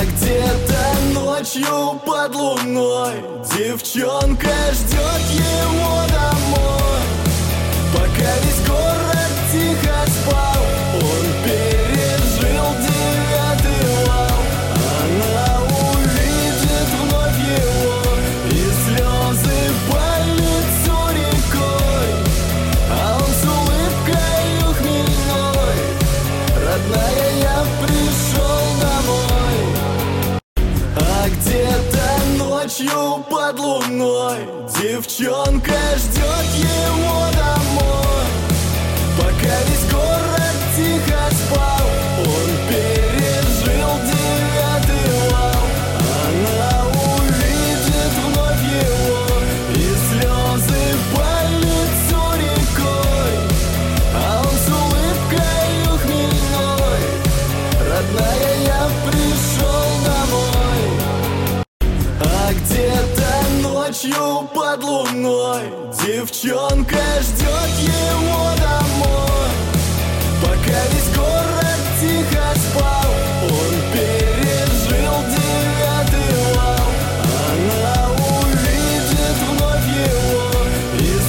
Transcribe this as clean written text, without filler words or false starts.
Где-то ночью под луной девчонка ждет его домой. Пока весь город тихо спал, он пережил 9-й вал. Она увидит вновь его, и слезы по лицу рекой, а он с улыбкой хмельной: родная, я пришел домой. А где-то ночью под луной девчонка ждет его домой. Пока весь город тихо спал, он пережил 9-й вал. Она увидит вновь его, и слезы по лицу рекой, а он с улыбкой хмельной: родная, я пришел домой. А где-то ночью под луной девчонка ждет его